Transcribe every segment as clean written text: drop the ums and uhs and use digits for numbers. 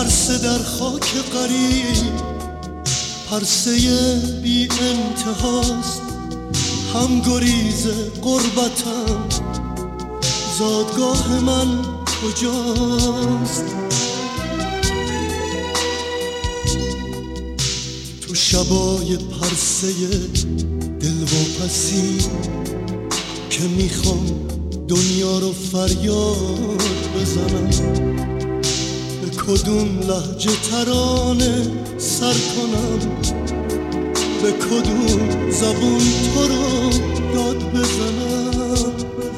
پرسه در خاک غریب، پرسه بی انتهاست، هم گریز غربتم، زادگاه من کجاست؟ تو شبای پرسه دلواپسی که میخوام دنیا رو فریاد بزنم، به کدوم لهجه ترانه سر کنم، به کدوم زبون تو رو داد بزنم؟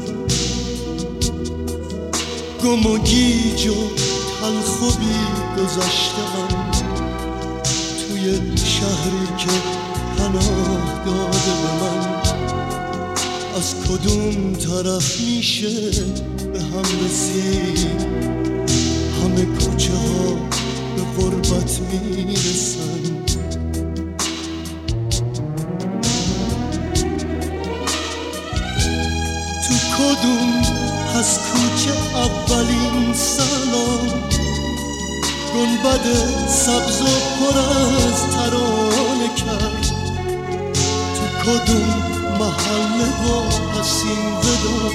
گم و گیج و تلخ و بی گذشته‌ام توی شهری که پناه داده به من، از کدوم طرف میشه به هم رسید؟ همه کوچه ها به غربت میرسن. تو کدوم از کوچه اولین سلام، گنبد سبز و پر از ترانه کرد؟ تو کدوم محله با حسین ودا،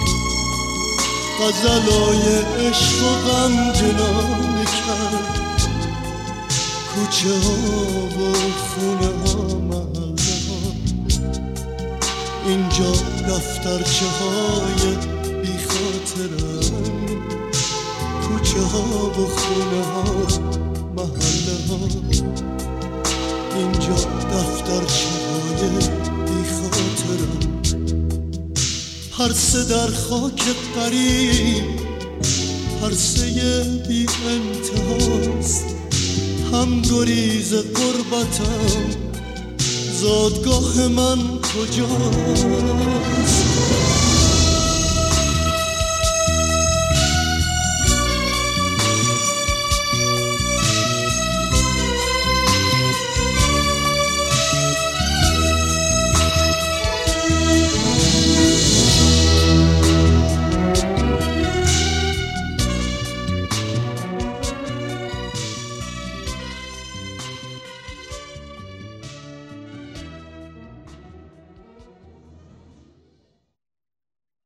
غزلای عشق و غم جنانه کرد؟ کوچه ها و خونه ها، محله ها، اینجا دفترچه های بی خاطرم. کوچه ها و خونه ها، محله ها، اینجا دفترچه های بی خاطرم. پرسه در خاک غریب، پرسه بی انتهاست، هم گریز غربتم، زادگاه من کجاست؟